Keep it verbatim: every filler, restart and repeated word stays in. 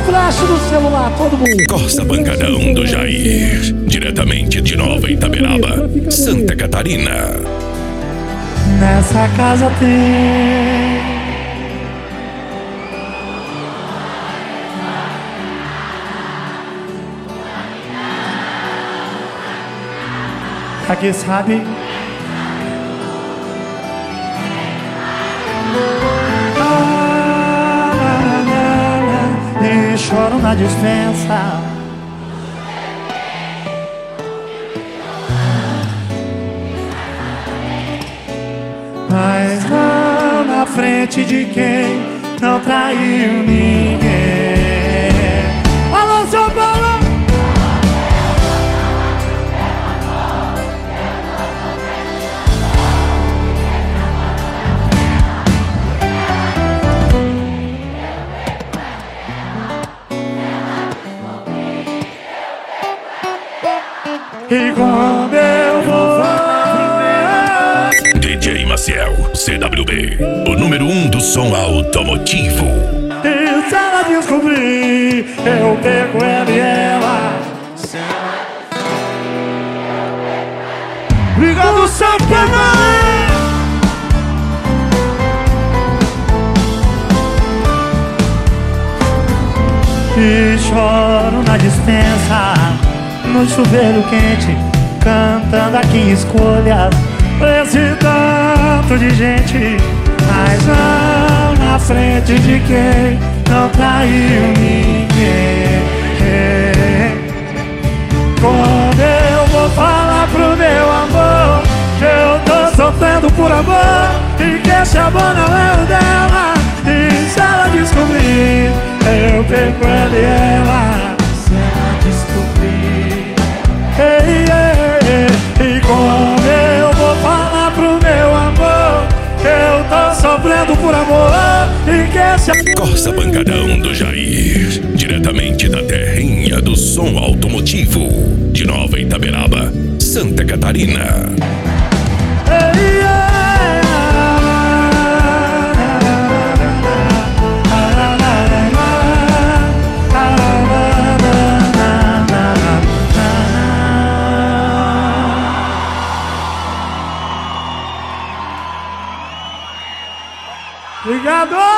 flash do celular, todo mundo. Costa Pancadão do Jair, diretamente de Nova Itaberaba, Santa Catarina. Nessa casa tem aqui sabe e choro na dispensa. Mas não na frente de quem não traiu ninguém. Alô, São Paulo! E quando eu vou D J Maciel, C W B, o número um do som automotivo. E se ela descobrir, eu pego ela e ela. Obrigado, Sacanagem! E choro na dispensa, no chuveiro quente, cantando aqui em escolhas. Esse tanto de gente, mas não na frente de quem não traiu ninguém. Quando eu vou falar pro meu amor que eu tô sofrendo por amor e que esse amor não é o dela, e se ela descobrir, eu pego ela e ela. Se ela descobrir, ei, ei, ei. E quando eu vou falar pro meu amor que eu tô sofrendo por amor e que esse... Costa Pancadão do Jair, diretamente da terrinha do som automotivo, de Nova Itaberaba, Santa Catarina. Ei, ei. Obrigado!